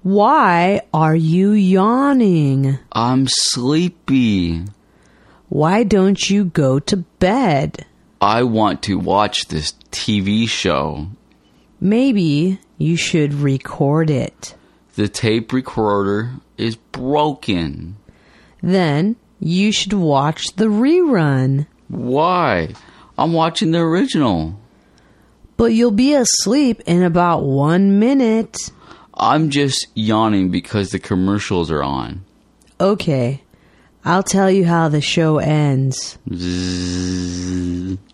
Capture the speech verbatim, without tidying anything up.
Why are you yawning? I'm sleepy. Why don't you go to bed? I want to watch this T V show. Maybe you should record it. The tape recorder is broken. Then you should watch the rerun. Why? I'm watching the original. But you'll be asleep in about one minute. I'm just yawning because the commercials are on. Okay, I'll tell you how the show ends. Zzz.